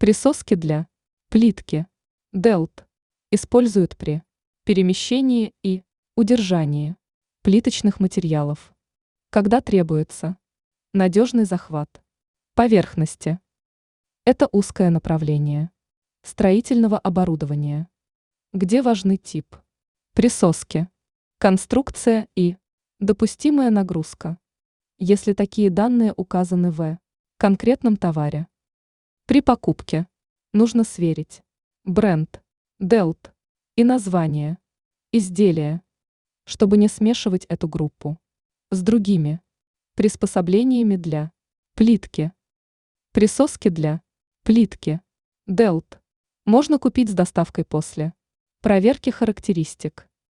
Присоски для плитки DELT используют при перемещении и удержании плиточных материалов, когда требуется надежный захват поверхности. Это узкое направление строительного оборудования, где важны тип присоски, конструкция и допустимая нагрузка, если такие данные указаны в конкретном товаре. При покупке нужно сверить бренд DELT и название изделия, чтобы не смешивать эту группу с другими приспособлениями для плитки. Присоски для плитки DELT можно купить с доставкой после проверки характеристик.